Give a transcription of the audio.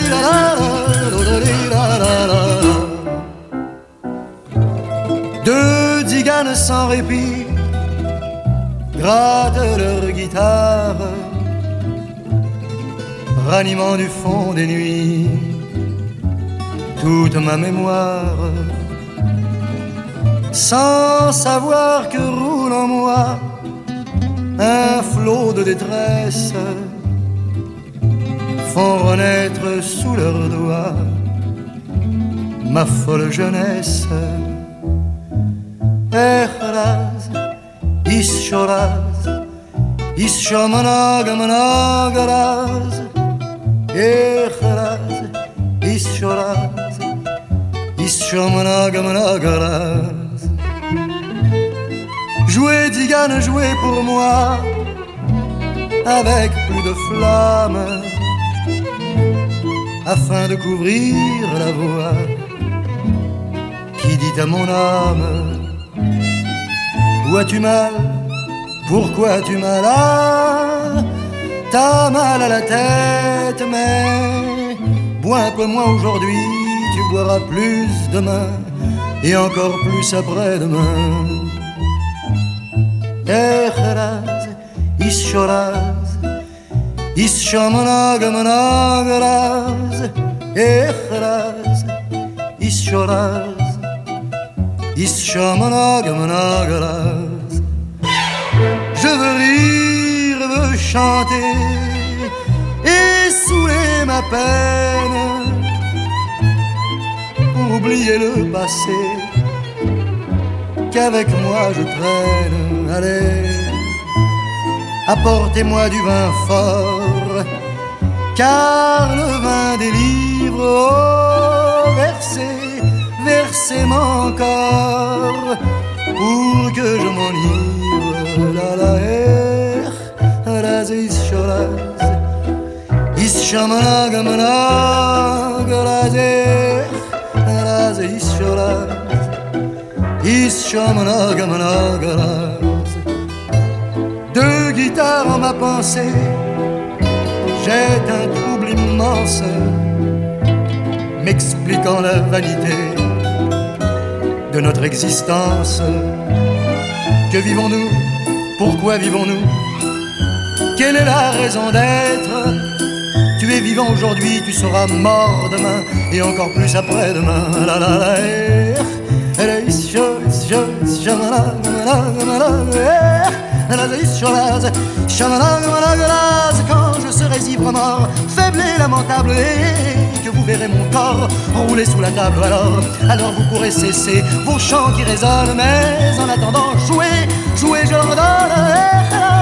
Deux tziganes sans répit grattent leur guitare, ranimant du fond des nuits toute ma mémoire, sans savoir que roule en moi un flot de détresse, font renaître sous leurs doigts ma folle jeunesse. Echraz, ischoraz, ischomonogmonograz, echraz, ischoraz, ischomonogmonograz. Jouez, Tzigane, jouez pour moi, avec plus de flamme, afin de couvrir la voix qui dit à mon âme: où as-tu mal? Pourquoi as-tu mal? Ah, t'as mal à la tête, mais bois un peu moins aujourd'hui, tu boiras plus demain, et encore plus après-demain. Echraz, ischoraz, ischomonogmonograz, echraz, ischoraz, ischomonogmonograz. Je veux rire, veux chanter et saouler ma peine pour oublier le passé qu'avec moi je traîne. Allez, apportez-moi du vin fort, car le vin délivre. Oh, versez, versez-moi encore pour que je m'enivre. La la raz ischoraz, ischomonogmonograz, raz ischoraz, ischomonogmonograz. Deux guitares en ma pensée, jette un trouble immense, m'expliquant la vanité de notre existence. Que vivons-nous? Pourquoi vivons-nous? Quelle est la raison d'être? Tu es vivant aujourd'hui, tu seras mort demain, et encore plus après-demain. La la la, quand je serai ivre mort, faible et lamentable, et que vous verrez mon corps rouler sous la table, alors vous pourrez cesser vos chants qui résonnent, mais en attendant, jouez, jouez, je leur donne.